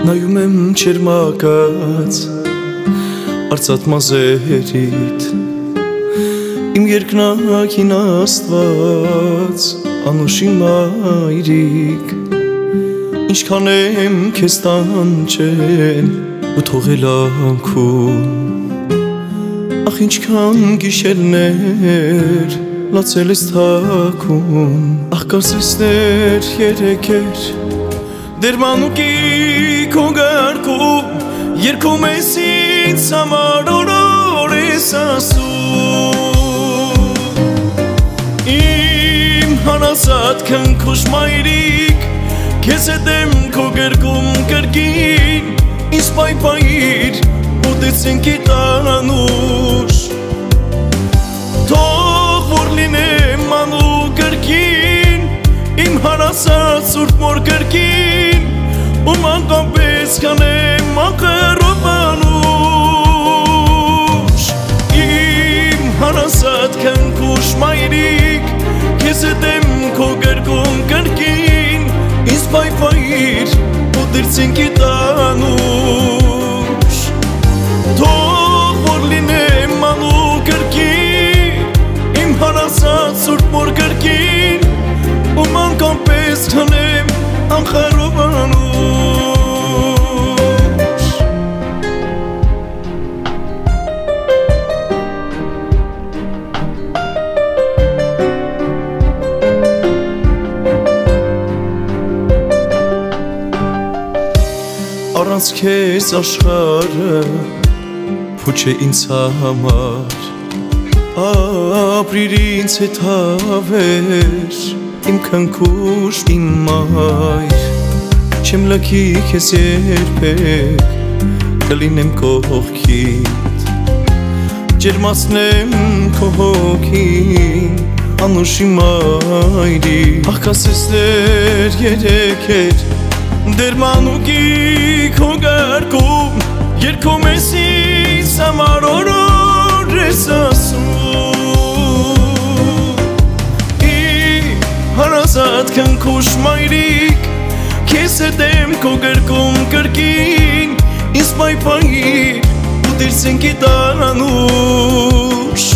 Նայում եմ չերմակած արծաթ մազերիդ Իմ երկնակին Աստված անուշի մայրիկ Ինչքան եմ քեզ տանջել ու թողել անքուն Ախ ինչքան գիշերներ լացել ես թաքուն Ախ կարծեսներ երեքեր դերմանուկի քո գարկում Երգում ես ինձ համար օրոր ես ասում Իմ հանասատ քնքուշ մայրիկ Քեզ հետ եմ քո գրկում կրկին Ինձ պայպայիր ուտեցինքի տանուշ Թող որ լինեմ անու կրկին Իմ հանասատ սուրբ մոր կրկին Ու մանկապես կանեմ ախերով անուշ Իմ հանասատ քնքուշ մայրիկ Քեզ հետ եմ քո գրկում կրկին Ինձ պայպայիր ու դրցինքի տանուշ Թող որ լինեմ անու կրկին Իմ հանասատ սուրբ մոր կրկին Ու մանկապես կանեմ ախերով անուշ Առանց քեզ աշխարհը փուչ է ինձ համար Ապրիր ինձ հետ հավեր Իմ քնքուշ իմ մայր Չեմ լքի քեզ երբեք Կլինեմ կողքիդ Ջերմացնեմ քո հոգին Անուշի մայրի Ախ կասեսներ երեքեր Դերմանուկի քո գարկում Երգում ես ինձ համար օրոր ես ասում Իմ հանասատ քնքուշ մայրիկ Քեզ հետ եմ քո գրկում կրկին Ինձ պայպայիր ու դիրցինքի տանուշ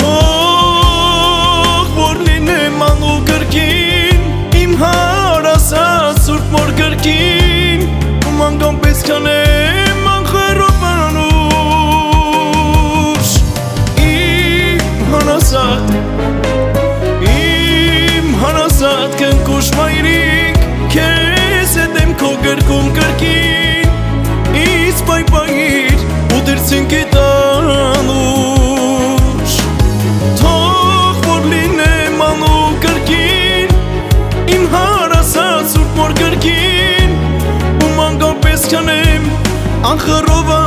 Թող որ լինեմ անու կրկին Իմ հարասած սուրբ մոր կրկին Ու մանկապես կանեմ ախերով անուշ Իմ հանասատ քնքուշ մայրիկ Քեզ հետ եմ քո գրկում կրկին Ինձ պայպայիր ու դրցինքի տանուշ Թող որ լինեմ անու կրկին Իմ հարասած սուրբ մոր կրկին Ու մանկապես կանեմ ախերով